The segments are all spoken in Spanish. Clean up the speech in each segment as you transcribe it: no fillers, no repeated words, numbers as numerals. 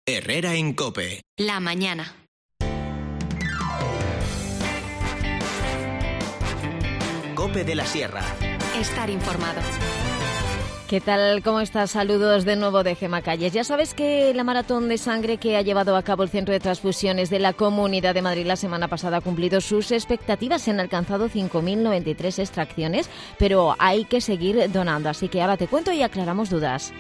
Herrera en COPE. La mañana. COPE de la Sierra. Estar informado. ¿Qué tal? ¿Cómo estás? Saludos de nuevo de Gemma Calles. Ya sabes que la maratón de sangre que ha llevado a cabo el Centro de Transfusiones de la Comunidad de Madrid la semana pasada ha cumplido sus expectativas. Se han alcanzado 5.093 extracciones, pero hay que seguir donando. Así que ahora te cuento y aclaramos dudas.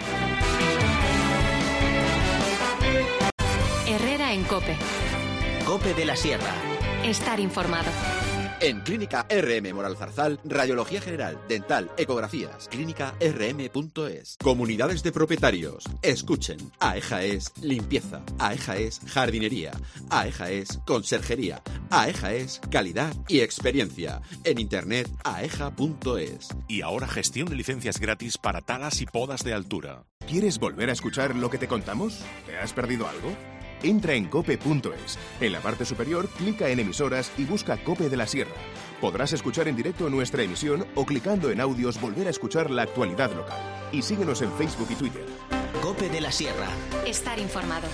Herrera en COPE. COPE de la Sierra. Estar informado. En Clínica RM Moral Zarzal, radiología general, dental, ecografías. clínicarm.es. Comunidades de propietarios. Escuchen. AEJA es limpieza. AEJA es jardinería. AEJA es conserjería. AEJA es calidad y experiencia. En internet, aeja.es. Y ahora gestión de licencias gratis para talas y podas de altura. ¿Quieres volver a escuchar lo que te contamos? ¿Te has perdido algo? Entra en cope.es. En la parte superior, clica en emisoras y busca COPE de la Sierra. Podrás escuchar en directo nuestra emisión o clicando en audios volver a escuchar la actualidad local. Y síguenos en Facebook y Twitter. COPE de la Sierra. Estar informado.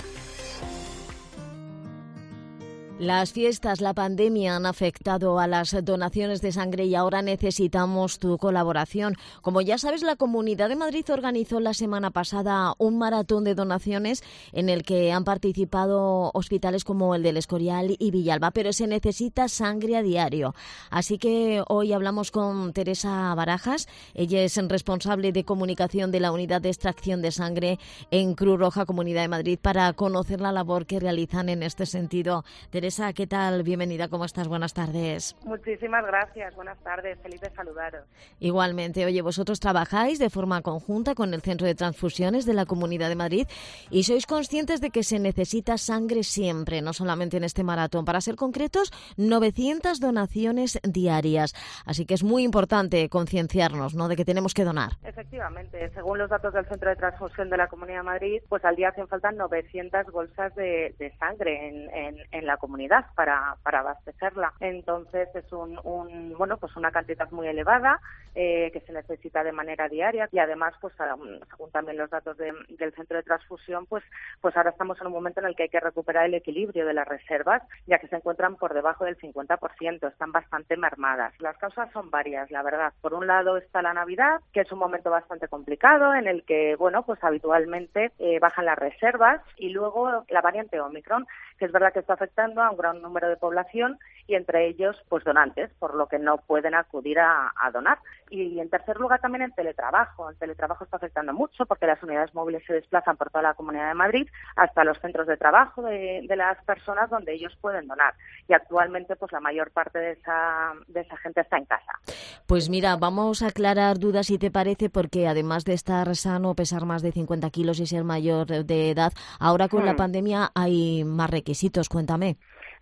Las fiestas, la pandemia han afectado a las donaciones de sangre y ahora necesitamos tu colaboración. Como ya sabes, la Comunidad de Madrid organizó la semana pasada un maratón de donaciones en el que han participado hospitales como el del Escorial y Villalba, pero se necesita sangre a diario. Así que hoy hablamos con Teresa Barajas. Ella es responsable de comunicación de la Unidad de Extracción de Sangre en Cruz Roja Comunidad de Madrid para conocer la labor que realizan en este sentido. Teresa, ¿qué tal? Bienvenida, ¿cómo estás? Buenas tardes. Muchísimas gracias, buenas tardes, feliz de saludaros. Igualmente, oye, vosotros trabajáis de forma conjunta con el Centro de Transfusiones de la Comunidad de Madrid y sois conscientes de que se necesita sangre siempre, no solamente en este maratón. Para ser concretos, 900 donaciones diarias, así que es muy importante concienciarnos, ¿no?, de que tenemos que donar. Efectivamente, según los datos del Centro de Transfusión de la Comunidad de Madrid, pues al día hacen falta 900 bolsas de sangre en la comunidad para abastecerla. Entonces es pues una cantidad muy elevada que se necesita de manera diaria y además, pues según también los datos del Centro de Transfusión, pues ahora estamos en un momento en el que hay que recuperar el equilibrio de las reservas, ya que se encuentran por debajo del 50%, están bastante mermadas. Las causas son varias, la verdad. Por un lado está la Navidad, que es un momento bastante complicado en el que, pues habitualmente bajan las reservas, y luego la variante Omicron, que es verdad que está afectando a un gran número de población y entre ellos pues donantes, por lo que no pueden acudir a donar. Y en tercer lugar también el teletrabajo. El teletrabajo está afectando mucho porque las unidades móviles se desplazan por toda la Comunidad de Madrid hasta los centros de trabajo de las personas donde ellos pueden donar. Y actualmente pues la mayor parte de esa gente está en casa. Pues mira, vamos a aclarar dudas si te parece, porque además de estar sano, pesar más de 50 kilos y ser mayor de edad, ahora con la pandemia hay más requisitos. Cuéntame.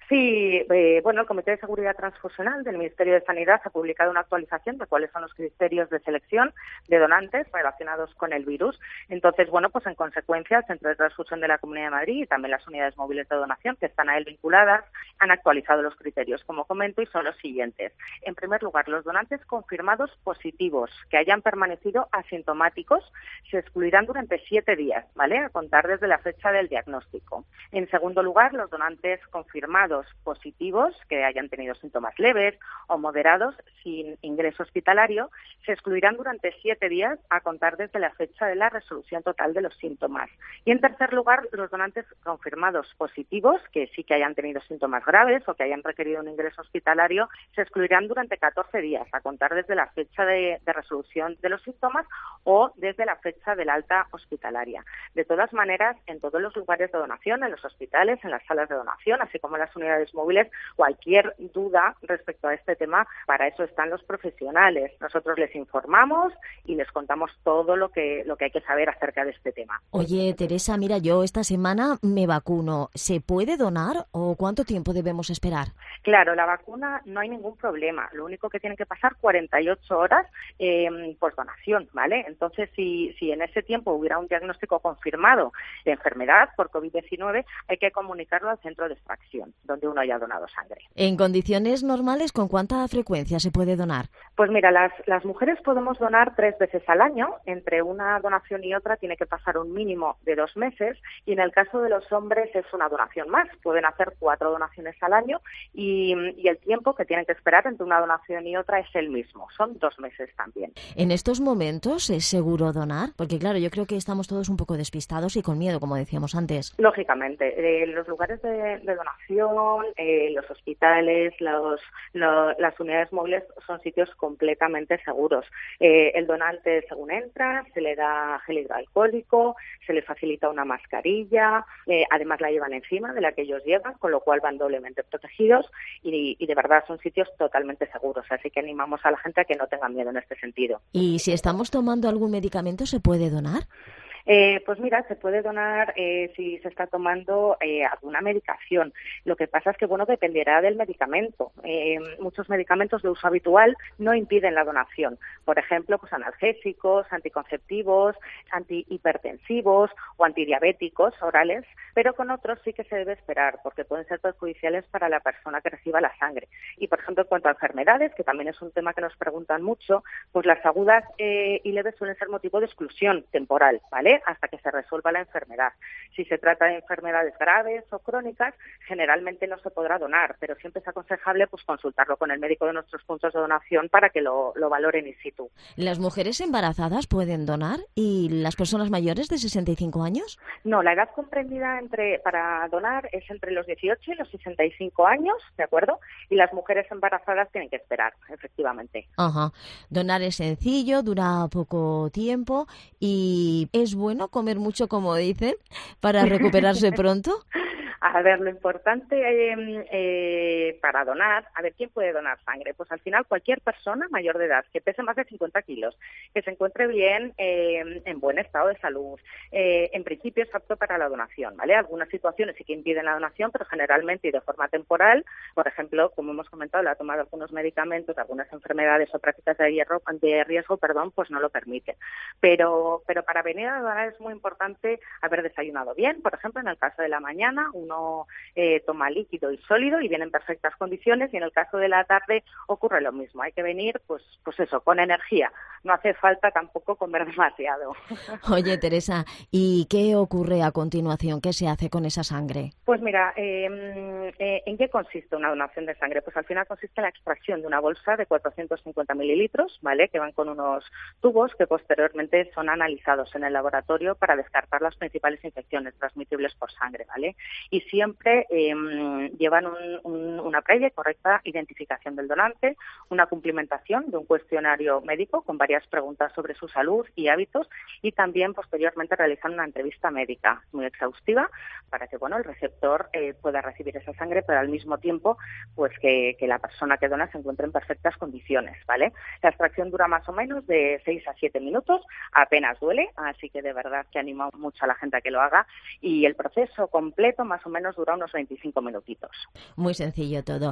Sí, el Comité de Seguridad Transfusional del Ministerio de Sanidad ha publicado una actualización de cuáles son los criterios de selección de donantes relacionados con el virus. Entonces, pues en consecuencia, el Centro de Transfusión de la Comunidad de Madrid y también las unidades móviles de donación que están a él vinculadas han actualizado los criterios, como comento, y son los siguientes. En primer lugar, los donantes confirmados positivos que hayan permanecido asintomáticos se excluirán durante 7 días, ¿vale?, a contar desde la fecha del diagnóstico. En segundo lugar, los donantes confirmados positivos que hayan tenido síntomas leves o moderados sin ingreso hospitalario se excluirán durante 7 días a contar desde la fecha de la resolución total de los síntomas. Y en tercer lugar, los donantes confirmados positivos que sí que hayan tenido síntomas graves o que hayan requerido un ingreso hospitalario se excluirán durante 14 días a contar desde la fecha de resolución de los síntomas o desde la fecha del alta hospitalaria. De todas maneras, en todos los lugares de donación, en los hospitales, en las salas de donación, así como en las unidades móviles, cualquier duda respecto a este tema, para eso están los profesionales. Nosotros les informamos y les contamos todo lo que hay que saber acerca de este tema. Oye, Teresa, mira, yo esta semana me vacuno. ¿Se puede donar o cuánto tiempo debemos esperar? Claro, la vacuna no hay ningún problema. Lo único que tienen que pasar 48 horas por donación, ¿vale? Entonces, si en ese tiempo hubiera un diagnóstico confirmado de enfermedad por COVID-19, hay que comunicarlo al centro de extracción, donde donde uno haya donado sangre. En condiciones normales, ¿con cuánta frecuencia se puede donar? Pues mira, las mujeres podemos donar 3 veces al año. Entre una donación y otra tiene que pasar un mínimo de 2 meses, y en el caso de los hombres es una donación más. Pueden hacer 4 donaciones al año y el tiempo que tienen que esperar entre una donación y otra es el mismo, son 2 meses también. ¿En estos momentos es seguro donar? Porque claro, yo creo que estamos todos un poco despistados y con miedo, como decíamos antes. Lógicamente, los lugares de donación, los hospitales, las unidades móviles son sitios completamente seguros. El donante, según entra, se le da gel hidroalcohólico, se le facilita una mascarilla, además la llevan encima de la que ellos llevan, con lo cual van doblemente protegidos y de verdad son sitios totalmente seguros. Así que animamos a la gente a que no tengan miedo en este sentido. ¿Y si estamos tomando algún medicamento, se puede donar? Pues mira, se puede donar si se está tomando alguna medicación. Lo que pasa es que, bueno, dependerá del medicamento. Muchos medicamentos de uso habitual no impiden la donación. Por ejemplo, pues analgésicos, anticonceptivos, antihipertensivos o antidiabéticos orales, pero con otros sí que se debe esperar porque pueden ser perjudiciales para la persona que reciba la sangre. Y, por ejemplo, en cuanto a enfermedades, que también es un tema que nos preguntan mucho, pues las agudas y leves suelen ser motivo de exclusión temporal, ¿vale?, hasta que se resuelva la enfermedad. Si se trata de enfermedades graves o crónicas, generalmente no se podrá donar, pero siempre es aconsejable pues consultarlo con el médico de nuestros puntos de donación para que lo valoren in situ. ¿Las mujeres embarazadas pueden donar y las personas mayores de 65 años? No, la edad comprendida para donar es entre los 18 y los 65 años, ¿de acuerdo? Y las mujeres embarazadas tienen que esperar, efectivamente. Ajá. Donar es sencillo, dura poco tiempo y es bueno comer mucho, como dicen, para recuperarse pronto. A ver, lo importante para donar, a ver, ¿quién puede donar sangre? Pues al final cualquier persona mayor de edad que pese más de 50 kilos, que se encuentre bien, en buen estado de salud, en principio es apto para la donación, ¿vale? Algunas situaciones sí que impiden la donación, pero generalmente y de forma temporal, por ejemplo, como hemos comentado, la toma de algunos medicamentos, algunas enfermedades o prácticas de riesgo, pues no lo permiten. Pero para venir a donar es muy importante haber desayunado bien. Por ejemplo, en el caso de la mañana, uno toma líquido y sólido y viene en perfectas condiciones, y en el caso de la tarde ocurre lo mismo. Hay que venir, pues eso, con energía. No hace falta tampoco comer demasiado. Oye, Teresa, ¿y qué ocurre a continuación? ¿Qué se hace con esa sangre? Pues mira, ¿en qué consiste una donación de sangre? Pues al final consiste en la extracción de una bolsa de 450 mililitros, ¿vale?, que van con unos tubos que posteriormente son analizados en el laboratorio para descartar las principales infecciones transmitibles por sangre, ¿vale? Y siempre llevan una previa y correcta identificación del donante, una cumplimentación de un cuestionario médico con varias preguntas sobre su salud y hábitos, y también posteriormente realizan una entrevista médica muy exhaustiva para que, bueno, el receptor pueda recibir esa sangre, pero al mismo tiempo pues que la persona que dona se encuentre en perfectas condiciones, ¿vale? La extracción dura más o menos de 6 a 7 minutos, apenas duele, así que de verdad que animo mucho a la gente a que lo haga, y el proceso completo más o menos dura unos 25 minutitos. Muy sencillo todo.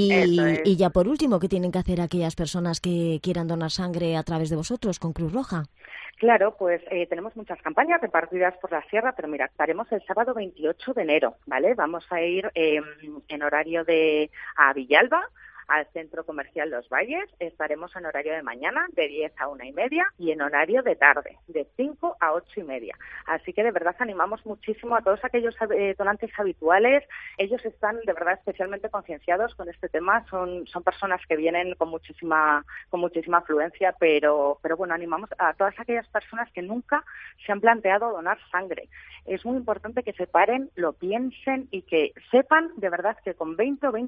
Y ya por último, ¿qué tienen que hacer aquellas personas que quieran donar sangre a través de vosotros con Cruz Roja? Claro, pues tenemos muchas campañas repartidas por la sierra, pero mira, estaremos el sábado 28 de enero, ¿vale? Vamos a ir en horario a Villalba, al Centro Comercial Los Valles. Estaremos en horario de mañana de 10 a 1:30 y en horario de tarde de 5 a 8:30. Así que de verdad animamos muchísimo a todos aquellos donantes habituales. Ellos están de verdad especialmente concienciados con este tema. Son personas que vienen con muchísima afluencia, pero bueno, animamos a todas aquellas personas que nunca se han planteado donar sangre. Es muy importante que se paren, lo piensen y que sepan de verdad que con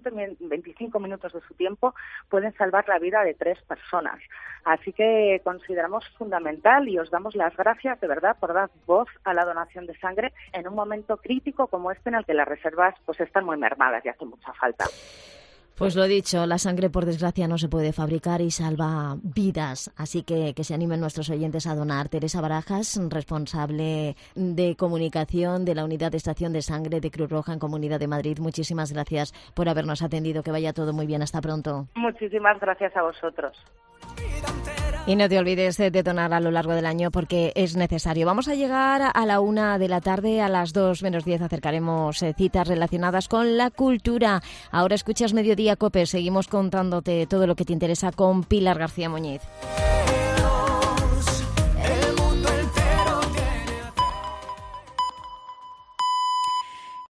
25 minutos de su tiempo pueden salvar la vida de 3 personas. Así que consideramos fundamental y os damos las gracias de verdad por dar voz a la donación de sangre en un momento crítico como este en el que las reservas pues están muy mermadas y hace mucha falta. Pues lo dicho, la sangre por desgracia no se puede fabricar y salva vidas, así que se animen nuestros oyentes a donar. Teresa Barajas, responsable de comunicación de la Unidad de Extracción de Sangre de Cruz Roja en Comunidad de Madrid, muchísimas gracias por habernos atendido, que vaya todo muy bien, hasta pronto. Muchísimas gracias a vosotros. Vida entera. Y no te olvides de donar a lo largo del año porque es necesario. Vamos a llegar a la 1 de la tarde, a las 2 menos 10 acercaremos citas relacionadas con la cultura. Ahora escuchas Mediodía COPE, seguimos contándote todo lo que te interesa con Pilar García Muñiz.